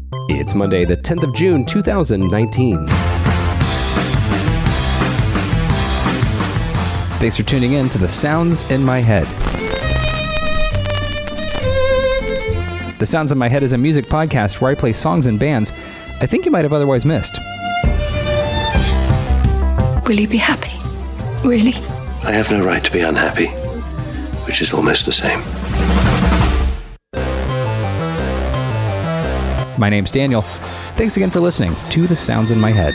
It's Monday, the 10th of June, 2019. Thanks for tuning in to The Sounds in My Head. The Sounds in My Head is a music podcast where I play songs and bands I think you might have otherwise missed. Will you be happy? Really? I have no right to be unhappy, which is almost the same. My name's Daniel. Thanks again for listening to The Sounds in My Head.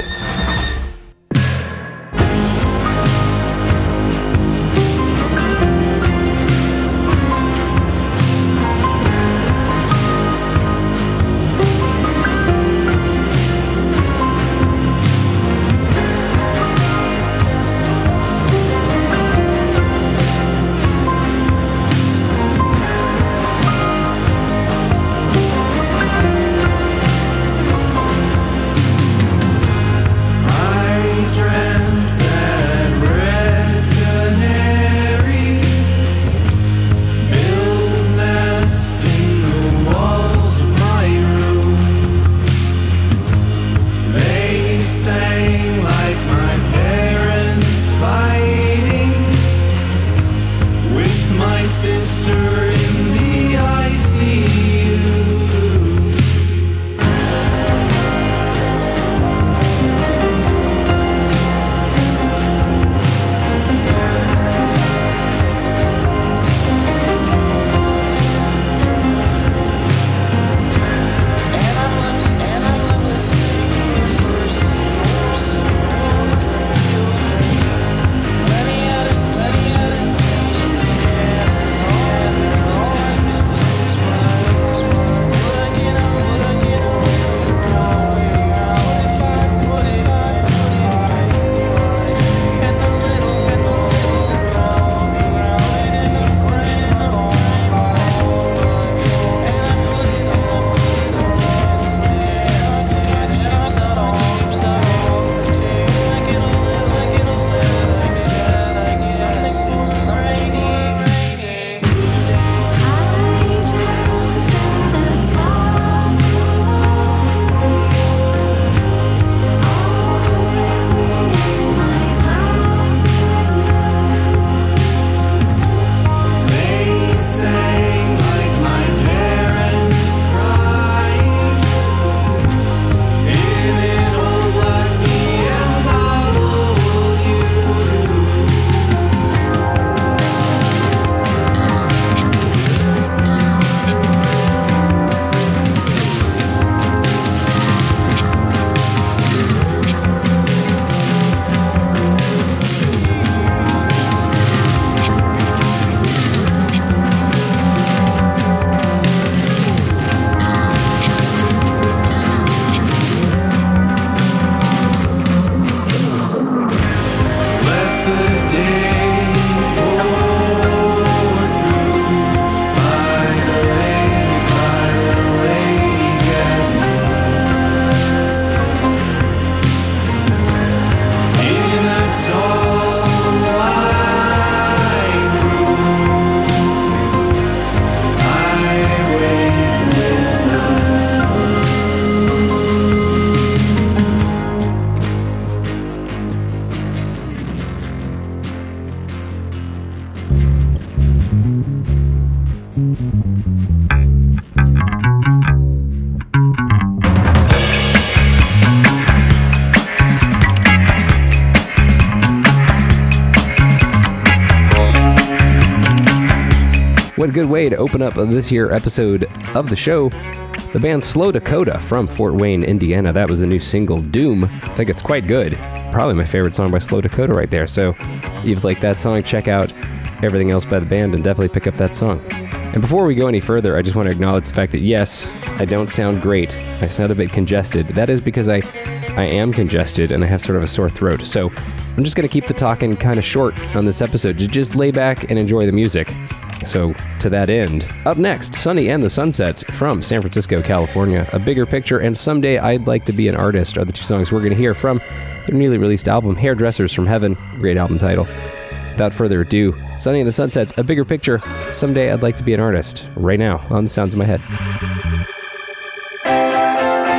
What a good way to open up this here episode of the show. The band Slow Dakota from Fort Wayne, Indiana. That was the new single, Doom. I think it's quite good. Probably my favorite song by Slow Dakota right there. So if you like that song, check out everything else by the band and definitely pick up that song. And before we go any further, I just want to acknowledge the fact that yes, I don't sound great. I sound a bit congested. That is because I am congested and I have sort of a sore throat. So I'm just going to keep the talking kind of short on this episode to just lay back and enjoy the music. So to that end, up next, Sunny and the Sunsets from San Francisco, California. A Bigger Picture and Someday I'd Like to Be an Artist are the two songs we're going to hear from their newly released album, Hairdressers from Heaven. Great album title. Without further ado, Sunny and the Sunsets, A Bigger Picture, Someday I'd Like to Be an Artist, right now on The Sounds in My Head.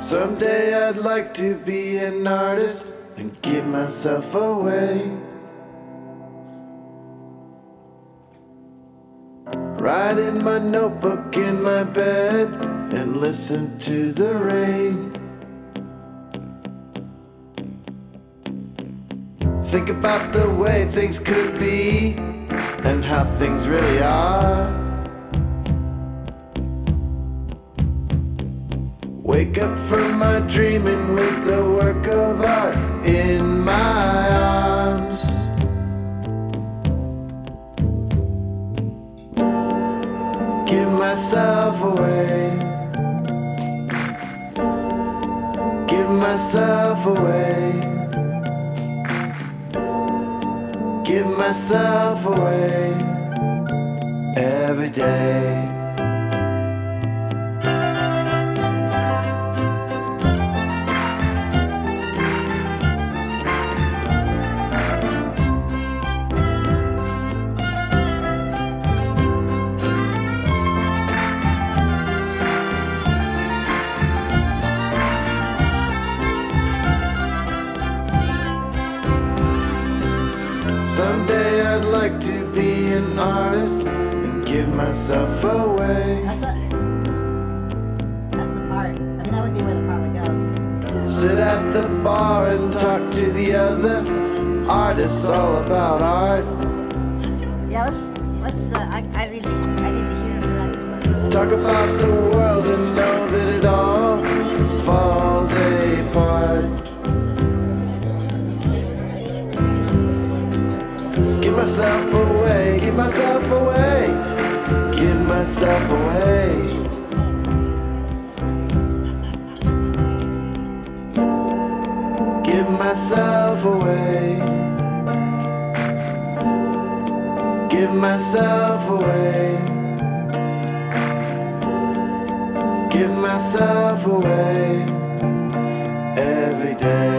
Someday I'd like to be an artist and give myself away. Write in my notebook in my bed and listen to the rain. Think about the way things could be and how things really are. Wake up from my dreaming with a work of art in my arms. Give myself away. Give myself away. Give myself away every day. Someday I'd like to be an artist and give myself away. That's the part. I mean, that would be where the part would go. Sit at the bar and talk to the other artists all about art. Yeah, let's. I need to hear that. Talk about the world and know that it all falls apart. Give myself away, give myself away, give myself away. Give myself away. Give myself away. Give myself away every day.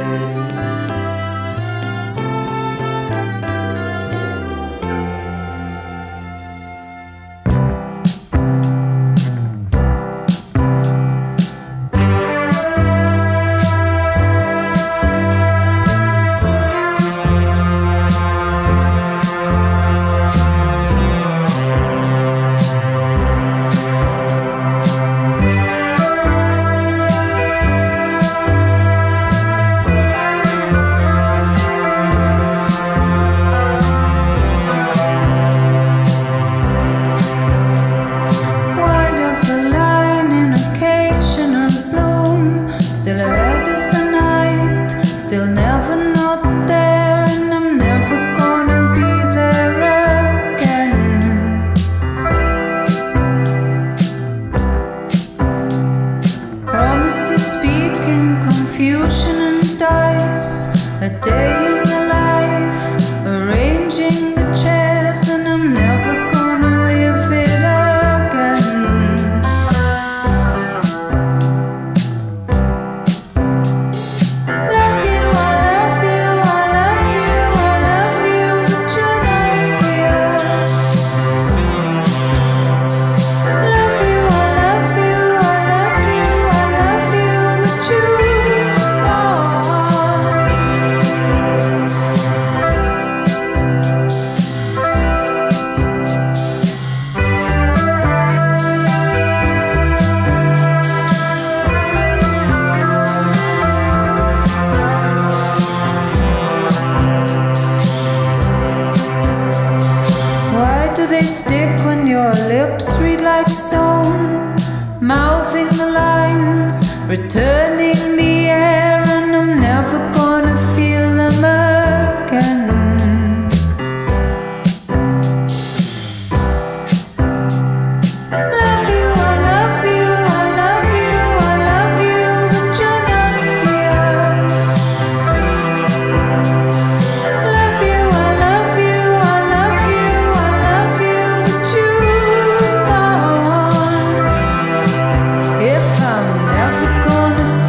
Returning the air, and I'm never gonna feel them again. Love you, I love you, I love you, I love you, but you're not here. Love you, I love you, I love you, I love you, but you've gone. If I'm never gonna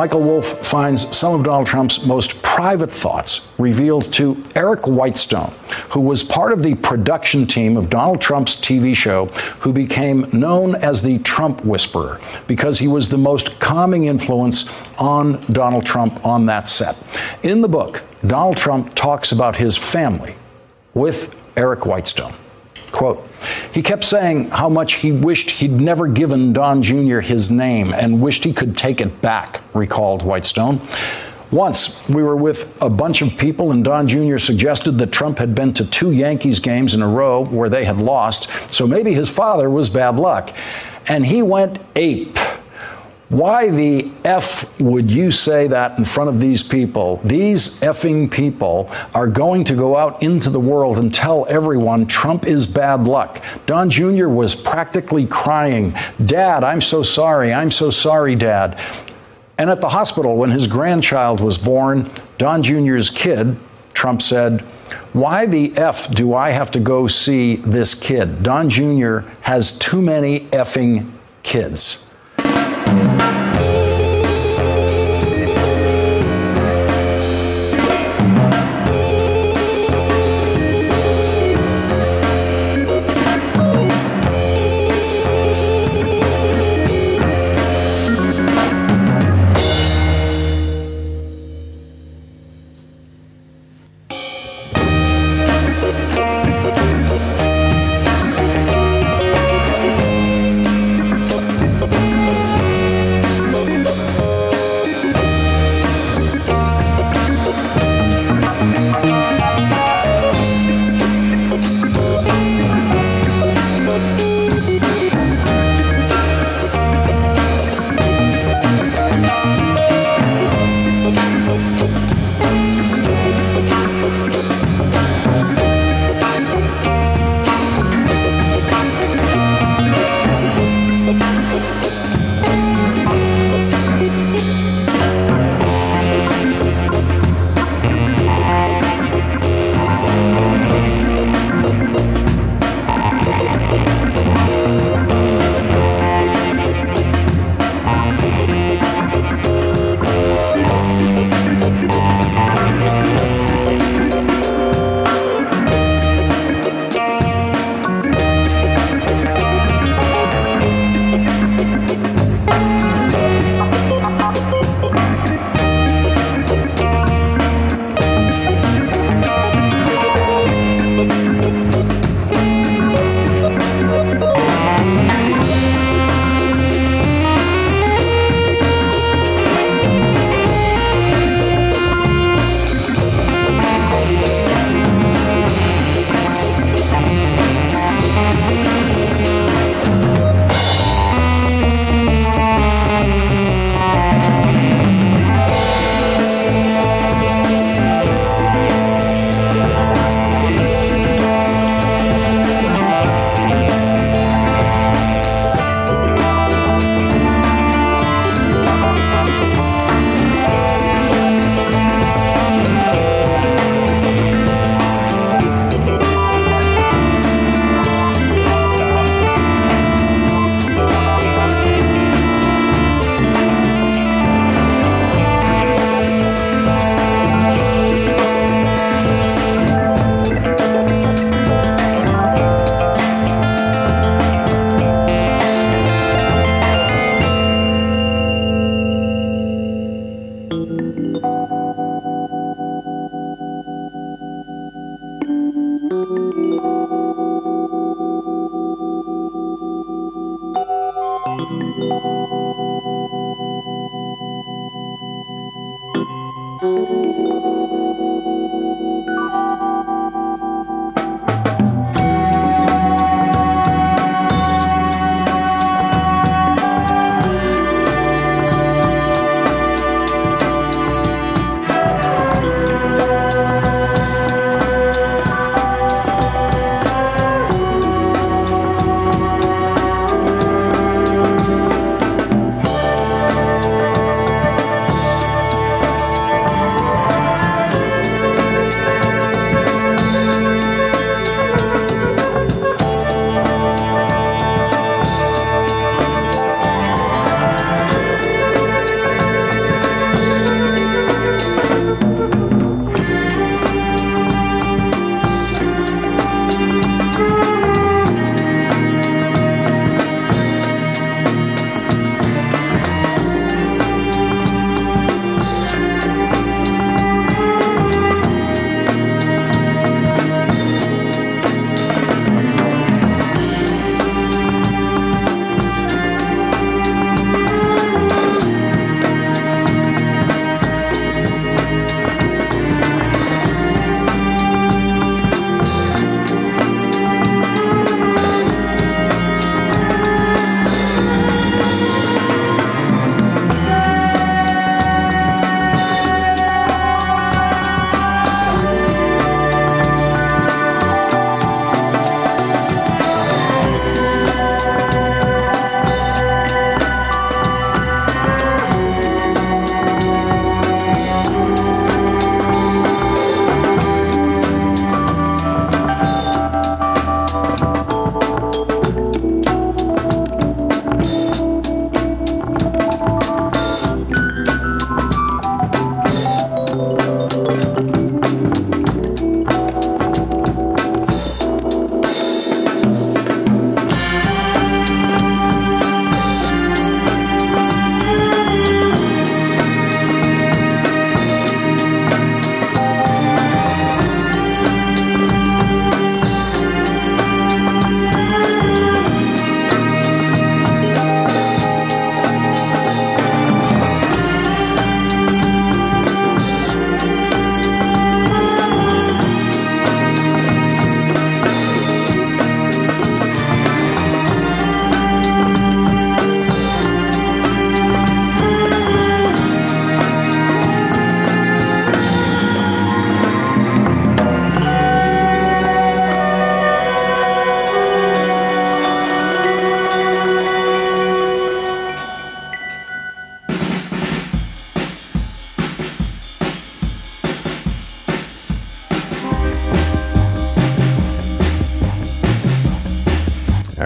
Michael Wolff finds some of Donald Trump's most private thoughts revealed to Eric Whitestone, who was part of the production team of Donald Trump's TV show, who became known as the Trump Whisperer because he was the most calming influence on Donald Trump on that set. In the book, Donald Trump talks about his family with Eric Whitestone. Quote, he kept saying how much he wished he'd never given Don Jr. his name and wished he could take it back, recalled Whitestone. Once, we were with a bunch of people and Don Jr. suggested that Trump had been to 2 Yankees games in a row where they had lost, so maybe his father was bad luck. And he went ape. Why the F would you say that in front of these people? These effing people are going to go out into the world and tell everyone Trump is bad luck. Don Jr. was practically crying, Dad, I'm so sorry, Dad. And at the hospital, when his grandchild was born, Don Jr.'s kid, Trump said, why the F do I have to go see this kid? Don Jr. has too many effing kids.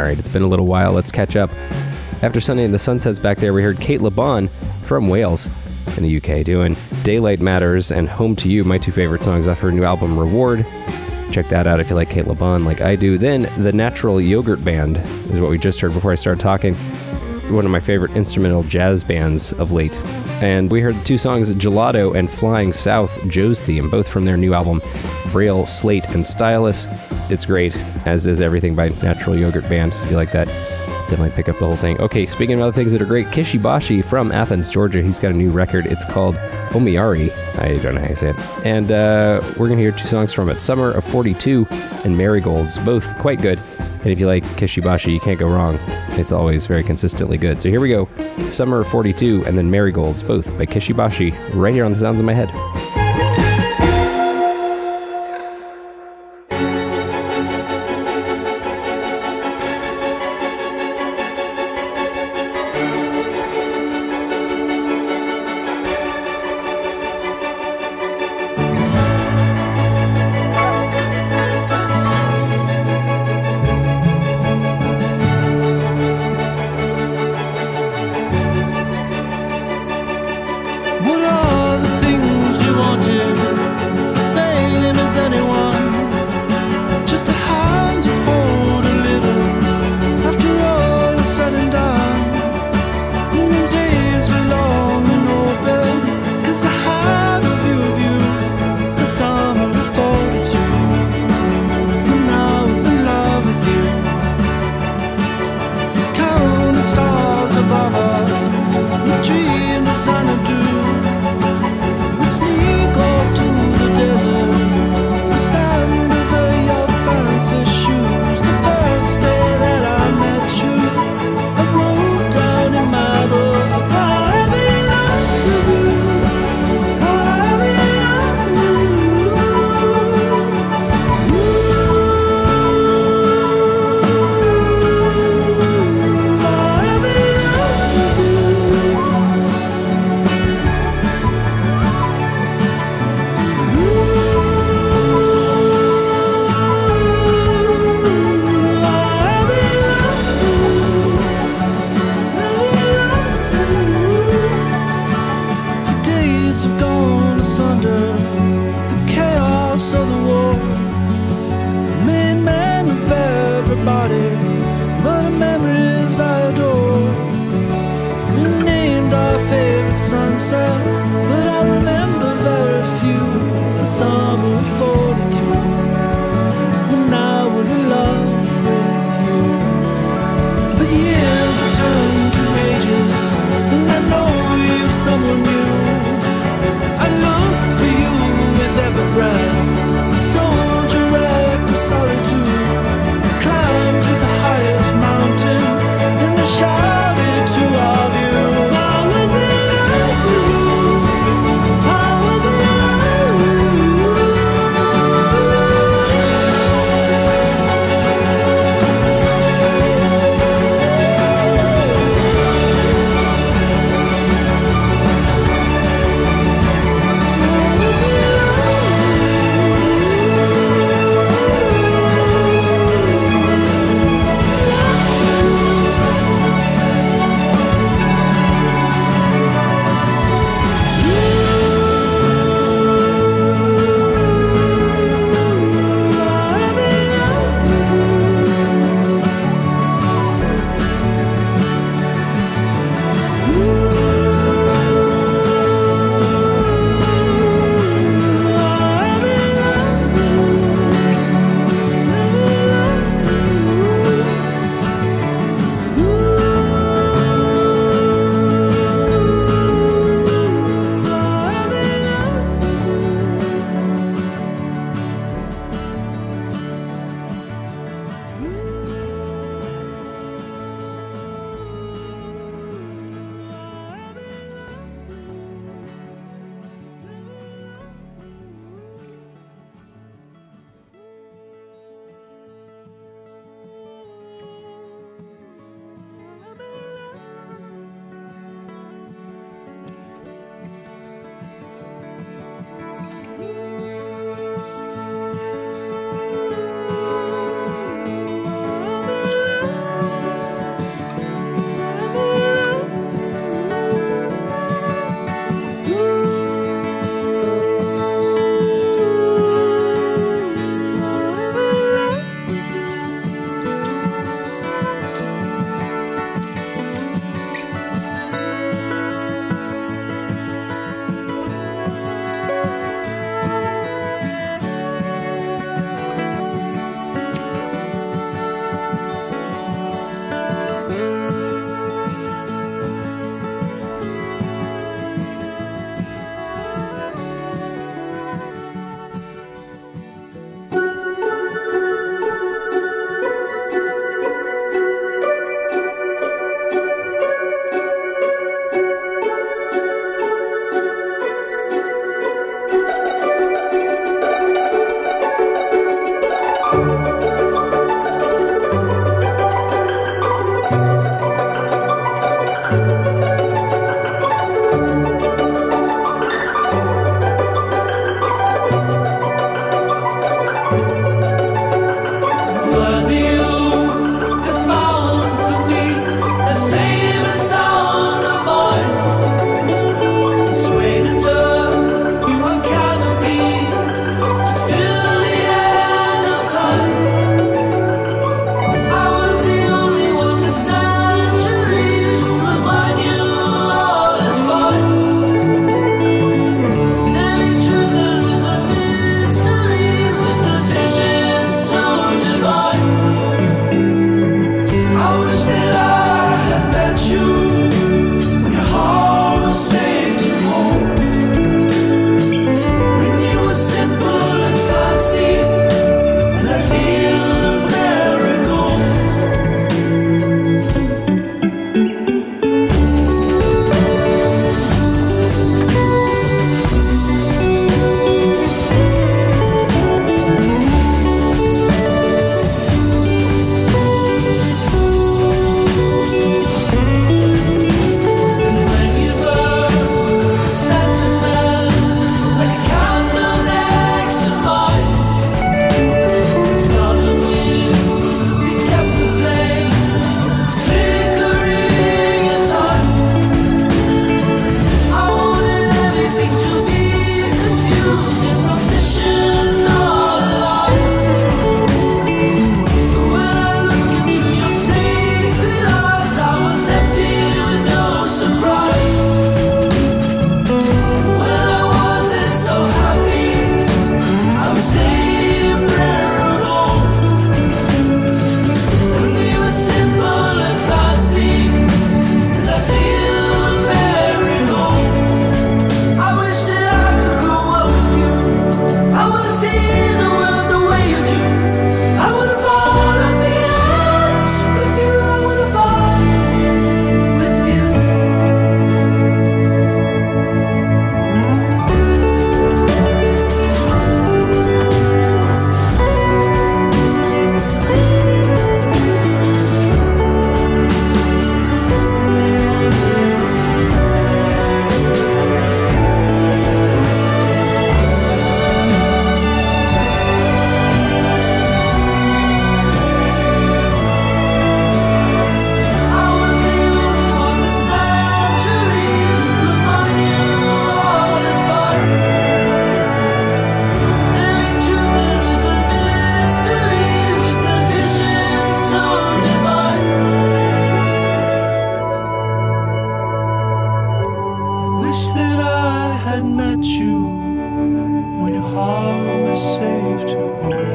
right, it's been a little while. Let's catch up. After Sunday in the Sunsets back there, we heard Kate LeBon from Wales in the UK doing Daylight Matters and Home to You, my two favorite songs off her new album Reward. Check that out if you like Kate LeBon like I do. Then The Natural Yogurt Band is what we just heard before I started talking. One of my favorite instrumental jazz bands of late. And we heard two songs, Gelato and Flying South, Joe's Theme, both from their new album Braille, Slate, and Stylus. It's great, as is everything by Natural Yogurt Band, so if you like that, definitely pick up the whole thing. Okay, speaking of other things that are great, Kishibashi from Athens, Georgia, he's got a new record. It's called Omiari. I don't know how you say it. And we're going to hear two songs from it, Summer of 42 and Marigolds, both quite good. And if you like Kishibashi, you can't go wrong. It's always very consistently good. So here we go, Summer of 42 and then Marigolds, both by Kishibashi, right here on The Sounds of My Head. What are the things you you when your heart was safe to hold.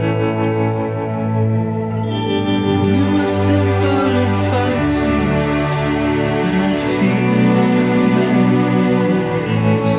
You were simple and fancy in that field of miracles.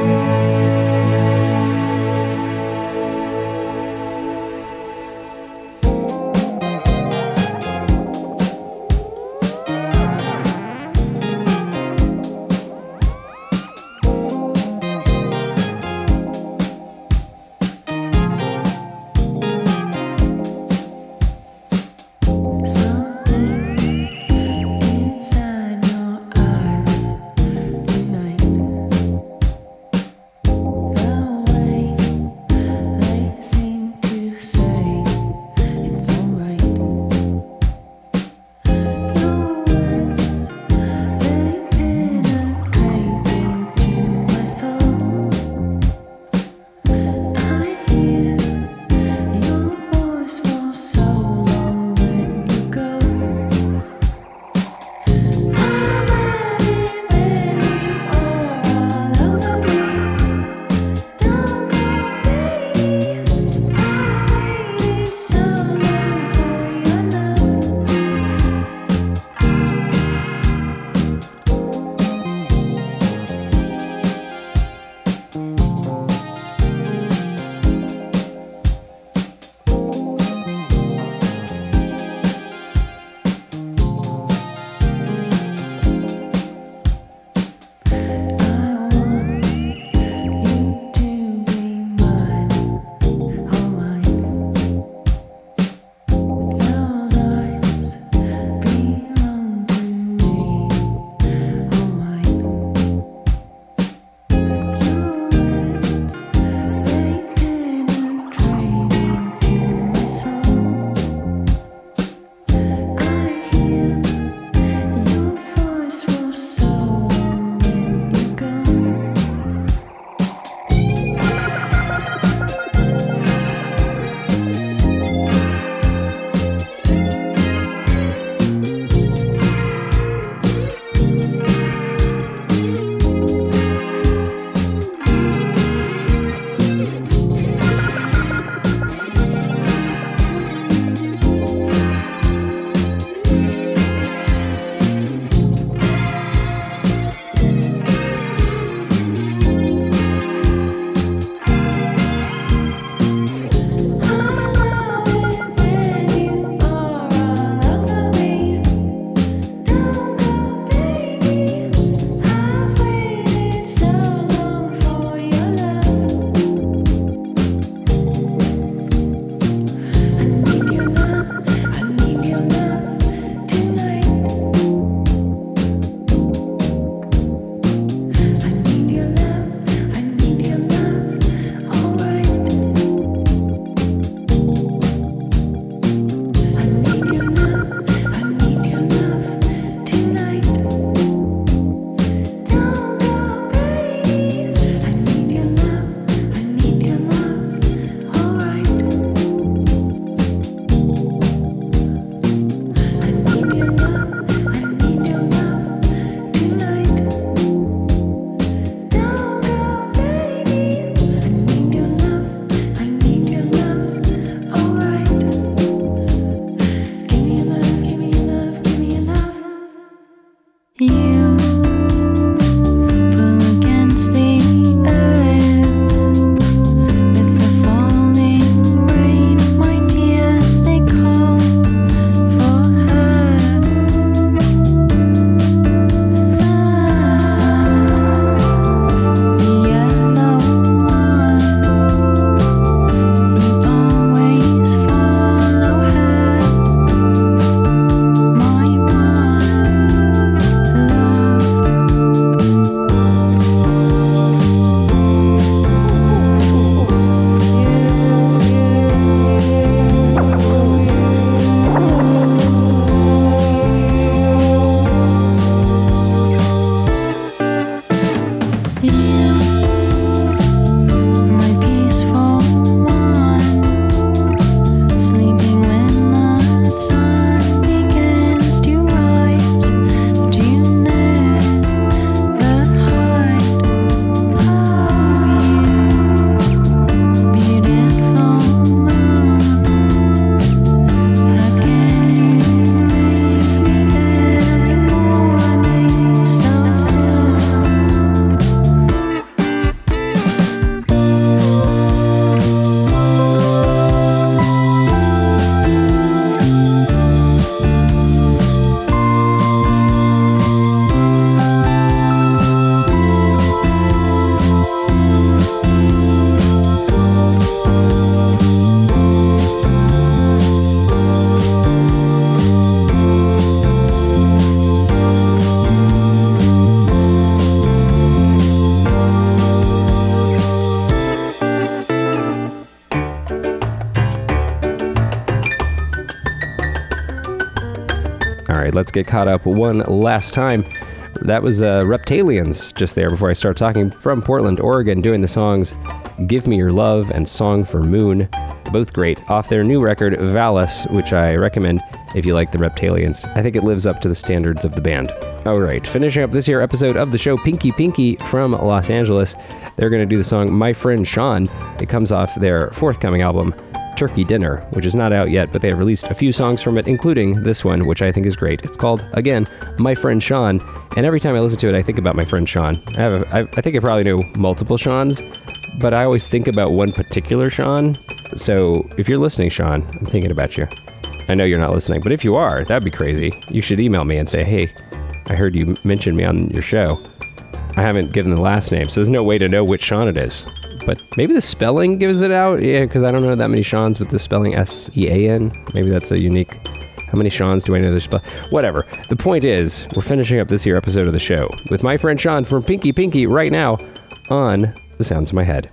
right, let's get caught up one last time. That was Reptalians just there before I start talking, from Portland, Oregon, doing the songs Give Me Your Love and Song for Moon. Both great, off their new record, Valis, which I recommend if you like the Reptalians. I think it lives up to the standards of the band. All right, finishing up this here episode of the show, Pinky Pinky from Los Angeles. They're going to do the song My Friend Sean. It comes off their forthcoming album, Turkey Dinner, which is not out yet, but they have released a few songs from it, including this one, which I think is great. It's called, again, My Friend Sean, and every time I listen to it, I think about my friend Sean. I think I probably know multiple Seans, but I always think about one particular Sean. So if you're listening, Sean, I'm thinking about you. I know you're not listening, but if you are, that'd be crazy. You should email me and say, hey, I heard you mention me on your show. I haven't given the last name, so there's no way to know which Sean it is. But maybe the spelling gives it out. Yeah, because I don't know that many Seans with the spelling S-E-A-N. Maybe that's a unique... How many Seans do I know there's spell? Whatever. The point is, we're finishing up this here episode of the show with My Friend Sean from Pinky Pinky right now on The Sounds of My Head.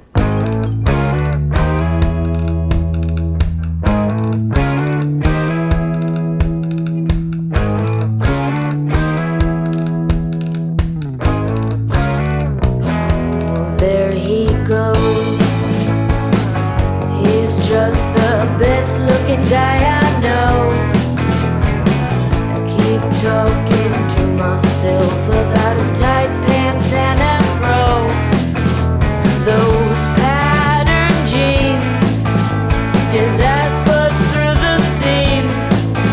There he goes. He's just the best looking guy I know. I keep talking to myself about his tight pants and afro. Those patterned jeans. His eyes bust through the seams.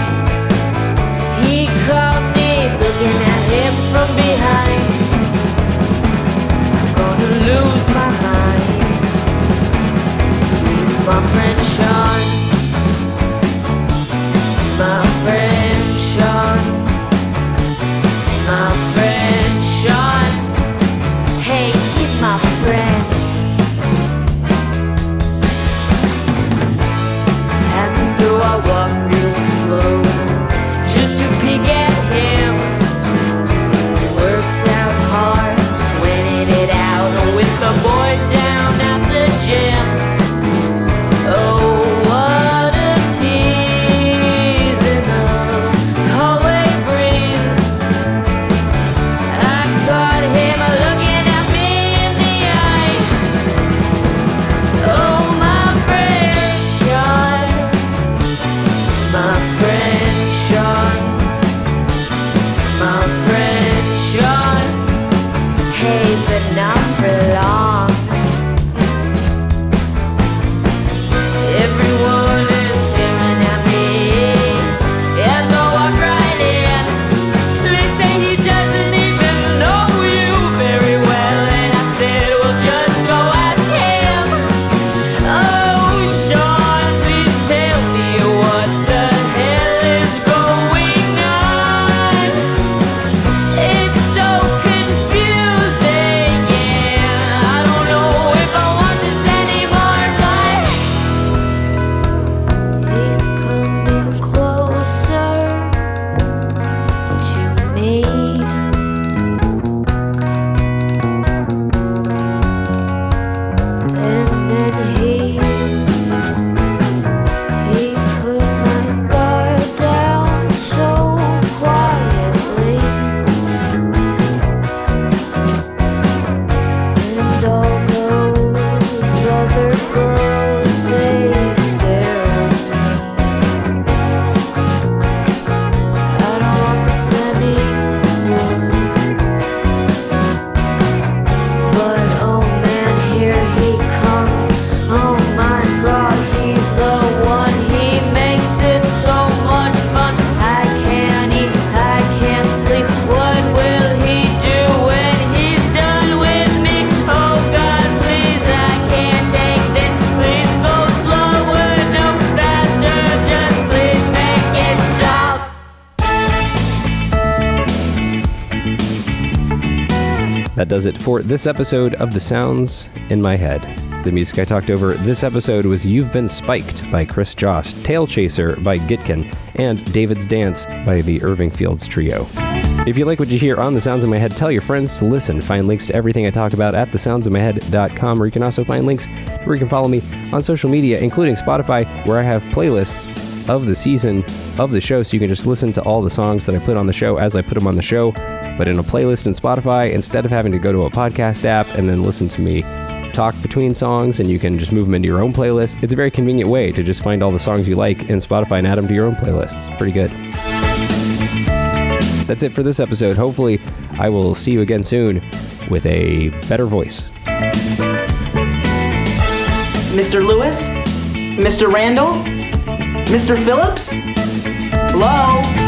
He caught me looking at him from behind. Gonna lose my mind. He's my friend Sean. My friend Sean. My friend Sean. Hey, he's my friend. Passing through, I walk real slow, just to peek at him. Works out hard, sweating it out with the boys down at the gym. Oh, what a tease in the hallway breeze. I caught him looking at me in the eye. Oh, my friend Sean. My friend Sean. My friend Sean. Hey, but not for long. Everyone is staring at me as I walk right in. They say he doesn't even know you very well, and I said, well, just go ask him. Oh, Sean, please tell me what the hell is going on. It's so confusing, and I don't know if I want this anymore, but he's coming closer to me. And then he put my guard down so quietly. And all those other girls, they stare at me. I don't want this anymore. But oh man, here he comes. Oh my God, he's the one. He makes it so much fun. I can't eat, I can't sleep. What will he do when he's done with me? Oh God, please, I can't take this. Please go slower, no faster. Just please make it stop. That does it for this episode of The Sounds in My Head. The music I talked over this episode was You've Been Spiked by Chris Jost, Tail Chaser by Gitkin, and David's Dance by the Irving Fields Trio. If you like what you hear on The Sounds in My Head, tell your friends to listen. Find links to everything I talk about at thesoundsinmyhead.com, where you can also find links where you can follow me on social media, including Spotify, where I have playlists of the season of the show, so you can just listen to all the songs that I put on the show as I put them on the show, but in a playlist in Spotify, instead of having to go to a podcast app and then listen to me talk between songs, and you can just move them into your own playlist. It's a very convenient way to just find all the songs you like in Spotify and add them to your own playlists. Pretty good. That's it for this episode. Hopefully, I will see you again soon with a better voice. Mr. Lewis? Mr. Randall? Mr. Phillips? Hello?